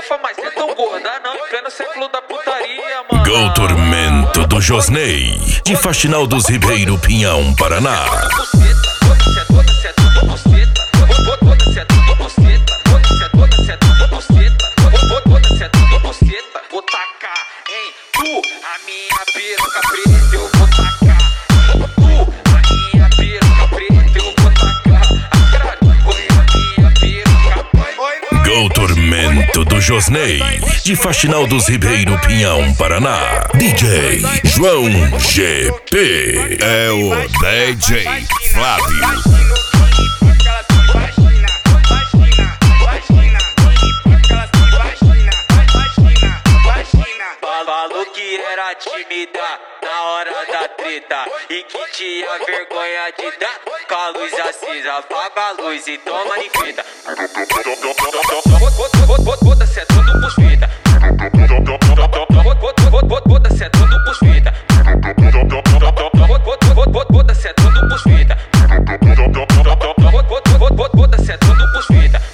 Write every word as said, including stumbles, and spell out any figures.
fofa, mas é tão gorda não. Pleno século da putaria, mano. Go Tormento do Josney, de Faxinal dos Ribeiro, Pinhão, Paraná. Vou tacar em tu, a minha peruca preta, eu vou tacar. Tu, a minha peruca preta, eu vou tacar. A craque foi a minha peruca. Go Tormento do Josney, de Faxinal dos Ribeiro, Pinhão, Paraná. D J João G P é o D J Flávio. Falou que era tímida na hora da treta e que tinha vergonha de dar com a luz acesa. Apaga a luz e toma ninfeta. Foda-se, é tudo buspeta. Foda-se, é tudo buspeta. Foda-se, é tudo buspeta. Foda-se, é tudo buspeta.